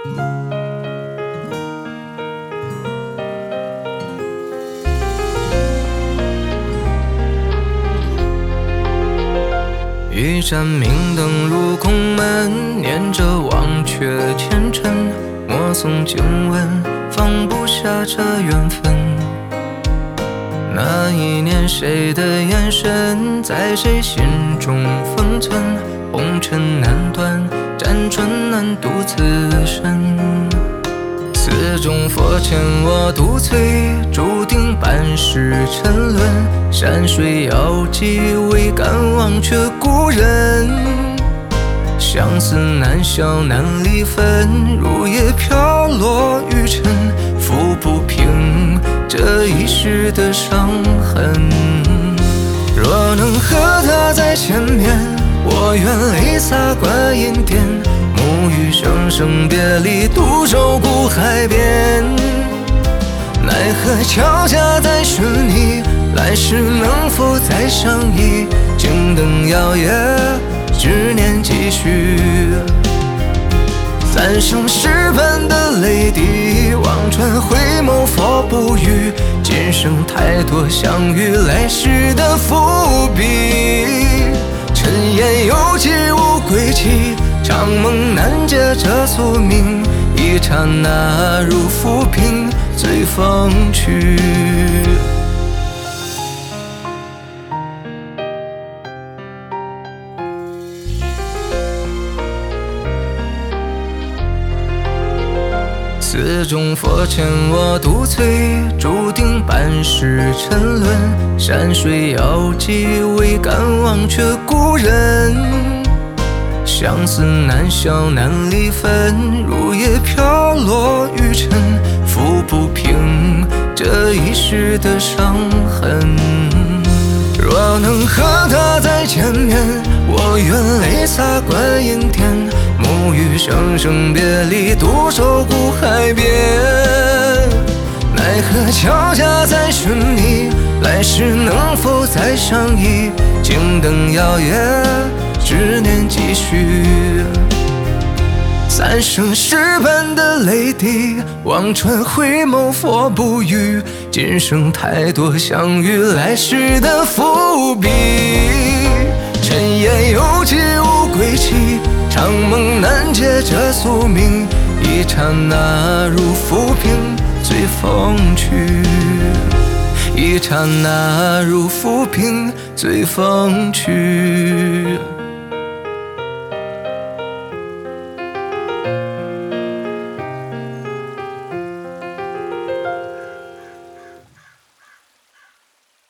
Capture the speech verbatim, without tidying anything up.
一盏明灯入空门，念着忘却前尘，默诵经文，放不下这缘分。那一年谁的眼神，在谁心中封存？红尘难断，辗转难渡此生。寺中佛前我独醉，注定半世沉沦。山水遥寄，未敢忘却故人。相思难消难离分，如叶飘落于尘，抚不平这一世的伤痕。若能和他在前面，我愿泪洒观音殿，沐浴生生别离，独守孤海边。奈何巧嫁在寻你，来世能否再相依？金灯摇曳，执念继续。三生石般的泪滴，望穿回眸佛不语。今生太多相遇，来世的伏笔。尘烟有迹无归期，长梦难解这宿命。一刹那如浮萍，随风去。寺中佛前我独醉，注定半世沉沦。山水遥寄，未敢忘却故人。相思难消难离分，如叶飘落于尘，抚不平这一世的伤痕。若能和他在前面，我愿泪洒观音殿，沐浴生生别离，独守孤海边。奈何巧嫁在寻你，来世能否再相依？金灯摇曳，执念继续。三生石般的泪滴，望穿回眸佛不语。今生太多相遇，来世的伏笔。尘烟有迹无归期，长梦难解这宿命。一刹那如浮萍，随风去。一刹那如浮萍，随风去。